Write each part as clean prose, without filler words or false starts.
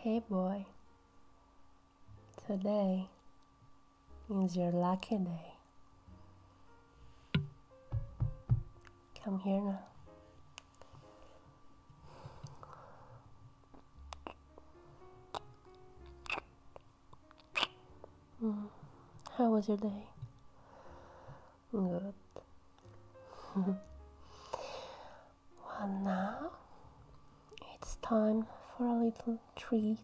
Hey boy, today is your lucky day. Come here now. How was your day? Good. Well, now it's time for a little treat.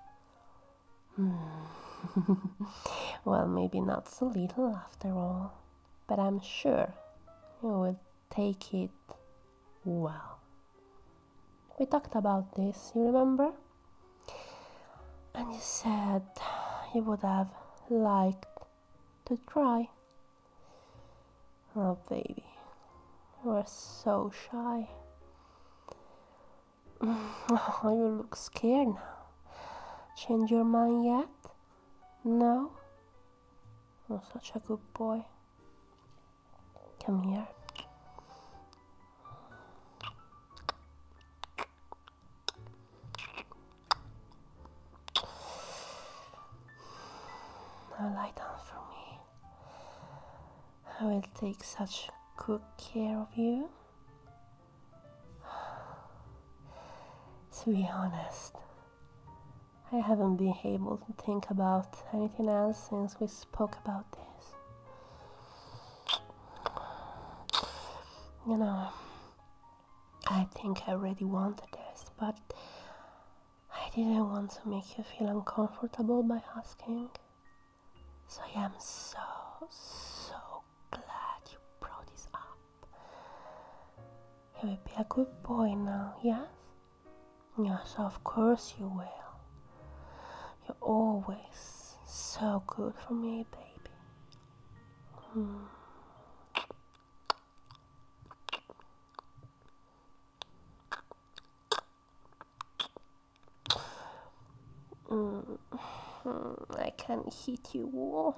Well, maybe not so little after all, but I'm sure you will take it well. We talked about this, you remember? And you said you would have liked to try. Oh, baby, you are so shy. You look scared now. Change your mind yet? No? You're such a good boy. Come here. Now lie down for me. I will take such good care of you. To be honest, I haven't been able to think about anything else since we spoke about this. You know, I think I already wanted this, but I didn't want to make you feel uncomfortable by asking. So I am so glad you brought this up. You will be a good boy now, yes? Yes, of course you will. You're always so good for me, baby. I can hit you all.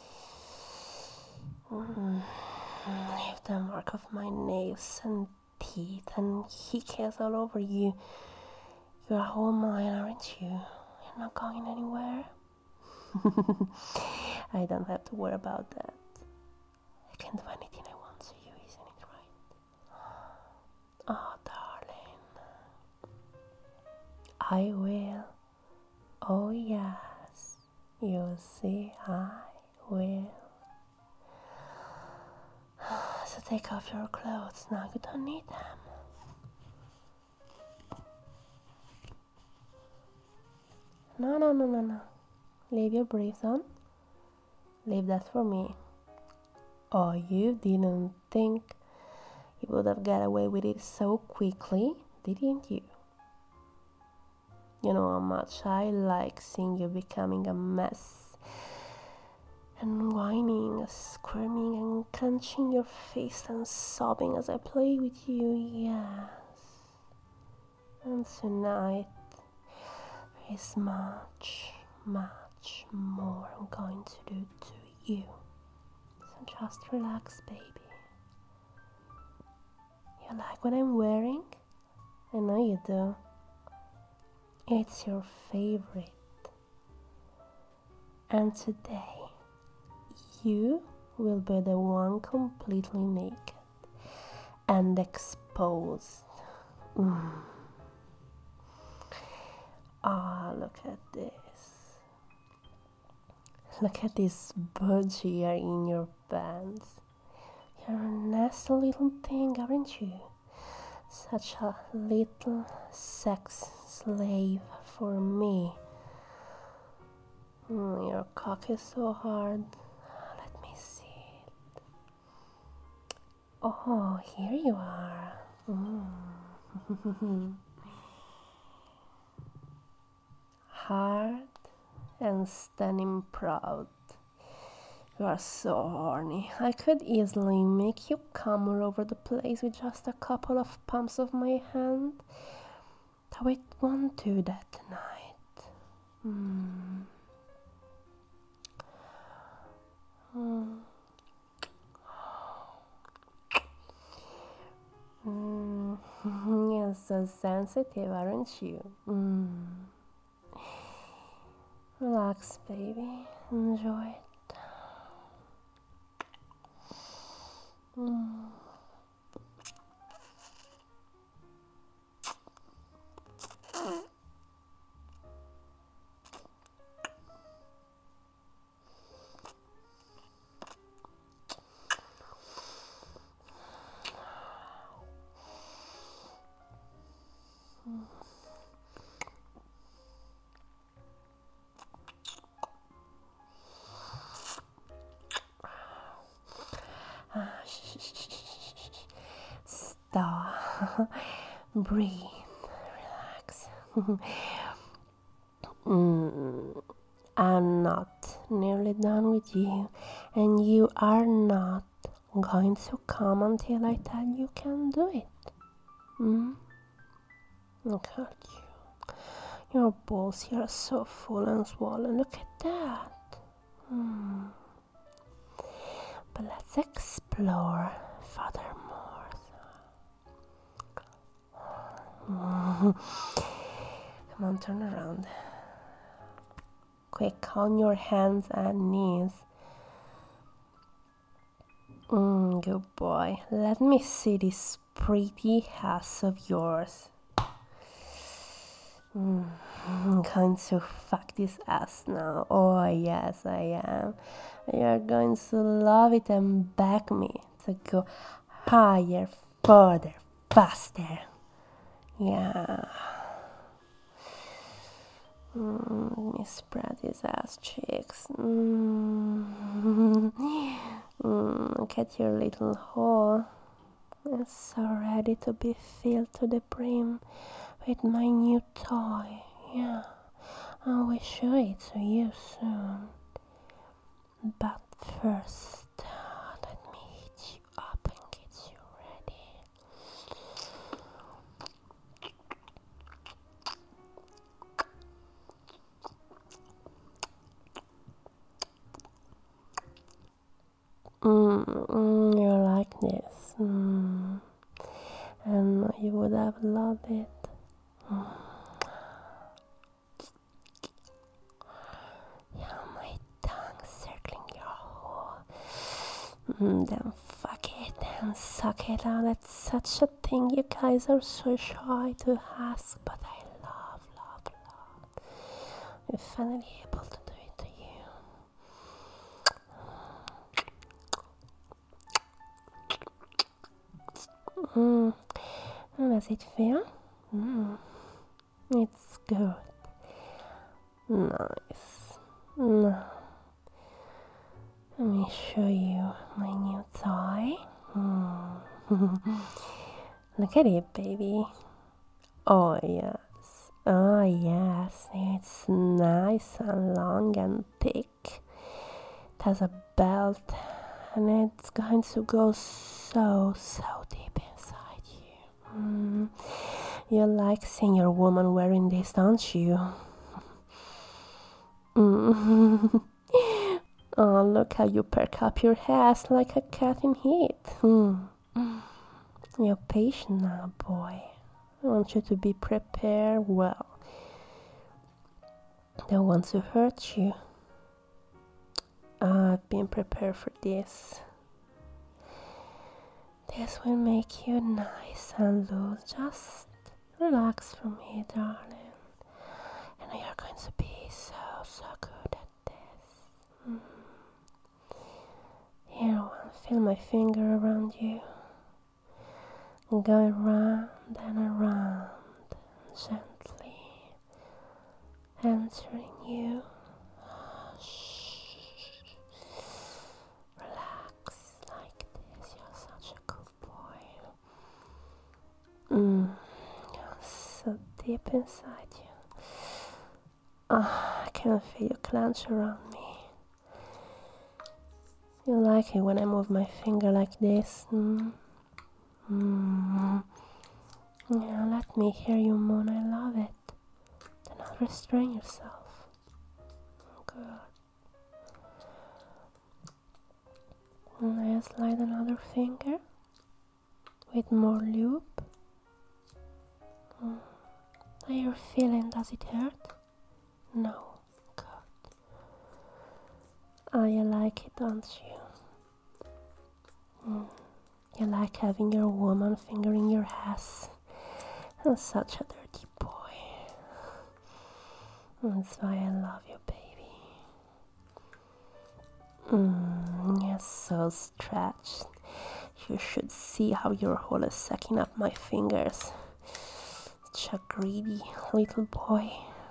Leave the mark of my nails and teeth and hickey's all over you. You're all mine, aren't you? You're not going anywhere. I don't have to worry about that. I can do anything I want to you, isn't it right? Oh, darling. I will. Oh, yes. You'll see I will. So take off your clothes now. You don't need them. No. Leave your briefs on. Leave that for me. Oh, you didn't think you would have got away with it so quickly, didn't you? You know how much I like seeing you becoming a mess and whining, squirming and clenching your fist and sobbing as I play with you, yes. And tonight there is much more I'm going to do to you. So just relax, baby. You like what I'm wearing? I know you do. It's your favorite. And today, you will be the one completely naked and exposed. Ah, look at this. Look at this budgie here in your pants. You're a nasty little thing, aren't you? Such a little sex slave for me. Your cock is so hard. Let me see it. Oh, here you are. Hard and standing proud. You are so horny. I could easily make you come all over the place with just a couple of pumps of my hand. But I won't do that tonight. You're so sensitive, aren't you? Relax, baby. Enjoy it. Mm. Stop. Breathe. Relax. I'm not nearly done with you, and you are not going to come until I tell you can do it. Look at you. Your balls here are so full and swollen. Look at that. But let's explore furthermore. Come on, turn around. Quick, on your hands and knees. Good boy. Let me see this pretty ass of yours. I'm going to fuck this ass now. Oh yes, I am. You're going to love it and back me to go higher, further, faster. Yeah. Let me spread his ass cheeks. Look at your little hole. It's so ready to be filled to the brim with my new toy. Yeah, I will show it to you soon. But first, let me hit you up and get you ready. You like this? And you would have loved it. Yeah, my tongue circling your hole. Then fuck it and suck it out. That's such a thing you guys are so shy to ask, but I love. We're finally able to do it to you. How does it feel? It's good. Nice. Now, let me show you my new toy. Look at it, baby. Oh yes. It's nice and long and thick. It has a belt, and it's going to go so deep inside you. You like seeing your woman wearing this, don't you? Oh, look how you perk up your ass like a cat in heat. You're patient now, boy. I want you to be prepared well. Don't want to hurt you. I've been prepared for this. This will make you nice and loose. Just relax for me, darling. And you're going to be so good at this. Here, I'll feel my finger around you. Go around and around, gently entering you. Relax like this. You're such a good boy. You're so deep inside you. I can feel you clench around me. You like it when I move my finger like this? Yeah, let me hear you moan. I love it. Do not restrain yourself. Good. And I slide another finger with more lube. How you're feeling? Does it hurt? No. Good. Oh, you like it, don't you? You like having your woman fingering your ass. You're such a dirty boy. That's why I love you, baby. You're so stretched. You should see how your hole is sucking up my fingers. Such a greedy little boy.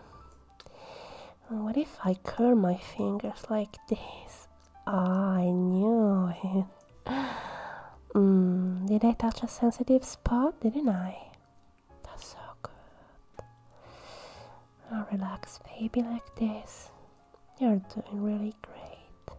What if I curl my fingers like this? I knew it. Did I touch a sensitive spot? Didn't I? That's so good. Now relax, baby, like this. You're doing really great.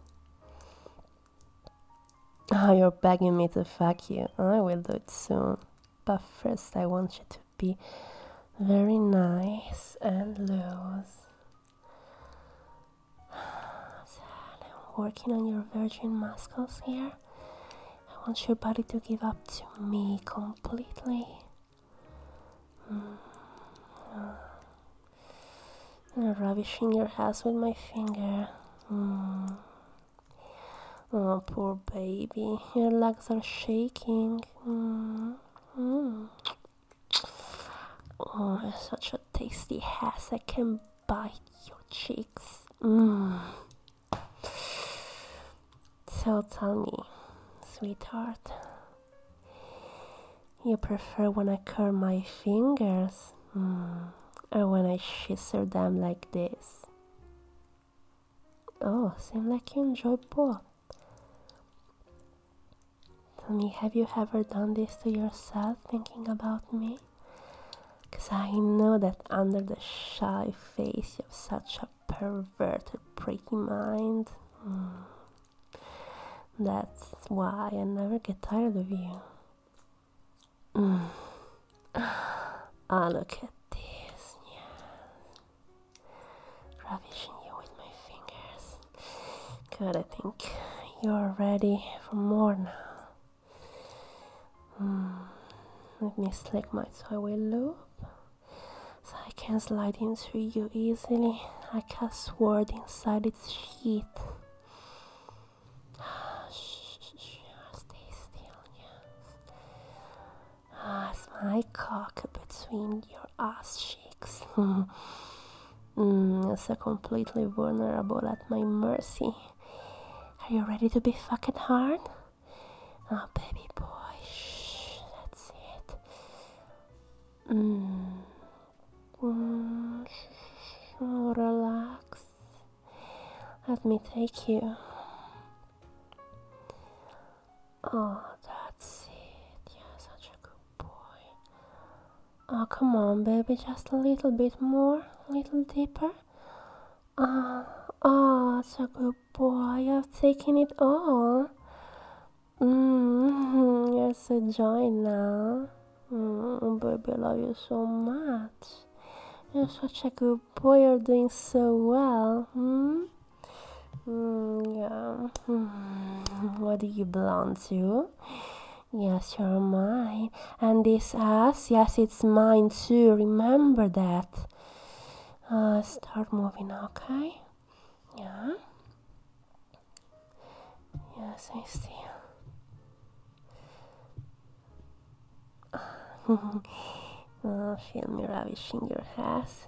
Oh, you're begging me to fuck you. I will do it soon. But first I want you to be very nice and loose. I'm working on your virgin muscles here. I want your body to give up to me completely. I'm ravishing your ass with my finger. Oh, poor baby. Your legs are shaking. Oh, you're such a tasty ass. I can bite your cheeks. So tell me, sweetheart, you prefer when I curl my fingers or when I scissor them like this? Oh, seems like you enjoy both. Tell me, have you ever done this to yourself, thinking about me? 'Cause I know that under the shy face you have such a perverted, pretty mind. That's why I never get tired of you. Ah, look at this. Yes. Ravishing you with my fingers. Good, I think you're ready for more now. Let me slick my toy with loop so I can slide into you easily like a sword inside its sheath. Stay still, yes. It's my cock between your ass cheeks. It's so completely vulnerable at my mercy. Are you ready to be fucking hard? Oh, baby boy, shh, that's it. Relax. Let me take you. Oh, that's it. Yeah, such a good boy. Oh, come on, baby, just a little bit more, a little deeper. Oh, it's a good boy. I've taken it all. You're so joined now. Baby, I love you so much. You're such a good boy. You're doing so well. Yeah. What do you belong to? Yes, you're mine. And this ass, yes, it's mine too. Remember that. Start moving, okay? Yeah. Yes, I see. Feel me ravishing your ass.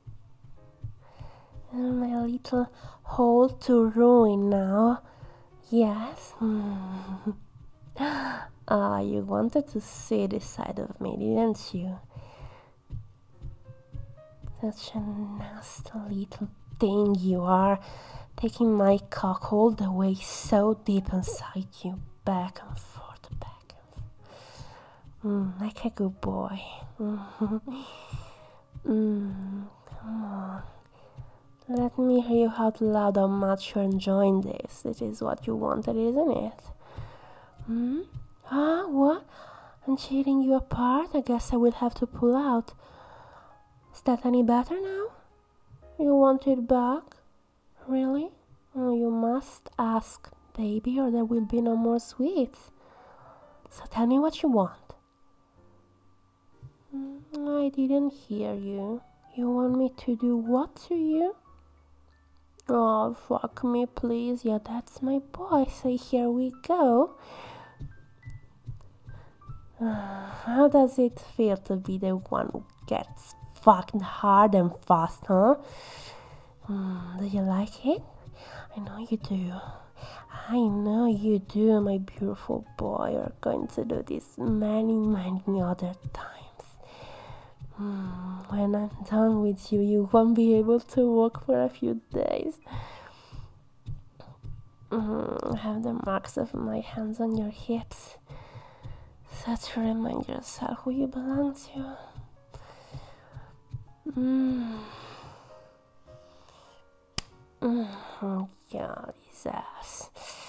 And my little hole to ruin now. Yes. You wanted to see this side of me, didn't you? Such a nasty little thing you are. Taking my cock all the way so deep inside you. Back and forth. Like a good boy. Come on. Let me hear you out loud how much you're enjoying this. This is what you wanted, isn't it? What? I'm tearing you apart? I guess I will have to pull out. Is that any better now? You want it back? Really? Oh, you must ask, baby, or there will be no more sweets. So tell me what you want. I didn't hear you. You want me to do what to you? Oh, fuck me, please. Yeah, that's my boy. So here we go. How does it feel to be the one who gets fucked hard and fast, huh? Do you like it? I know you do. I know you do, my beautiful boy. We're going to do this many, many other times. When I'm done with you, you won't be able to walk for a few days. I have the marks of my hands on your hips, so to remind yourself who you belong to. Yeah, his ass.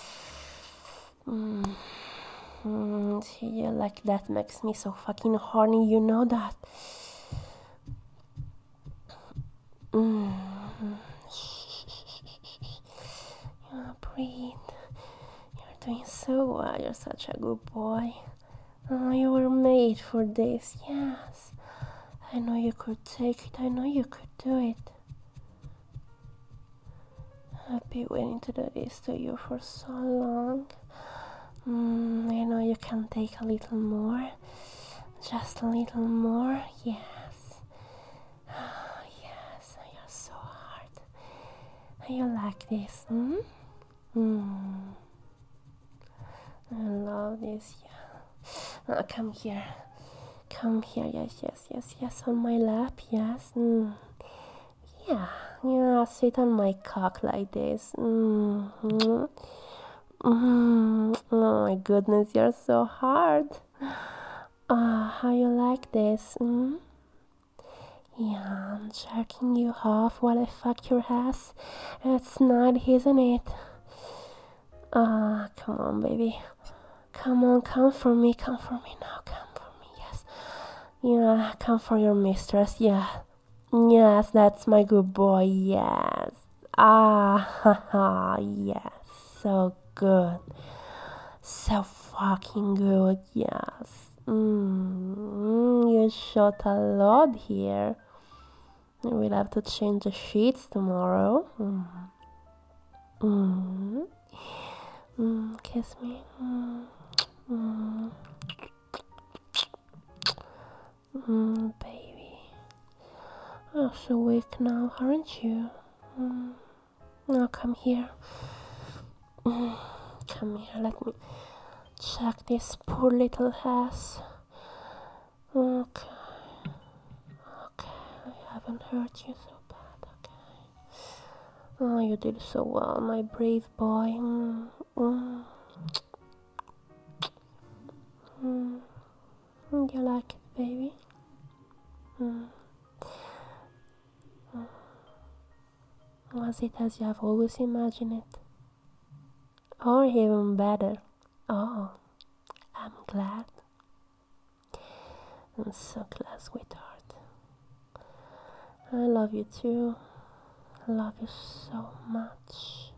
Yeah, like that makes me so fucking horny, you know that. Yeah, breathe. You're doing so well. You're such a good boy. Oh, you were made for this. Yes. I know you could take it. I know you could do it. I've been waiting to do this to you for so long. I know you can take a little more. Just a little more. Yes. Yes. You're so hard. You like this? I love this. Yeah. Come here. Come here. Yes. On my lap. Yes. Yeah. Sit on my cock like this. Oh my goodness, you're so hard. How you like this? Yeah, I'm jerking you off while I fuck your ass. It's not, isn't it? Come on, baby. Come on, come for me now. Come for me, yes. Yeah, come for your mistress, yeah. Yes, that's my good boy, yes. Haha, yes. So good. So fucking good, yes. You shot a lot here. We'll have to change the sheets tomorrow. Kiss me. Baby. Oh, so weak now, aren't you? Now come here. Come here, let me check this poor little ass. Okay, I haven't hurt you so bad, okay. Oh, you did so well, my brave boy. You like it, baby? Was it as you have always imagined it? Or even better? Oh, I'm glad. I'm so glad, sweetheart. I love you too. I love you so much.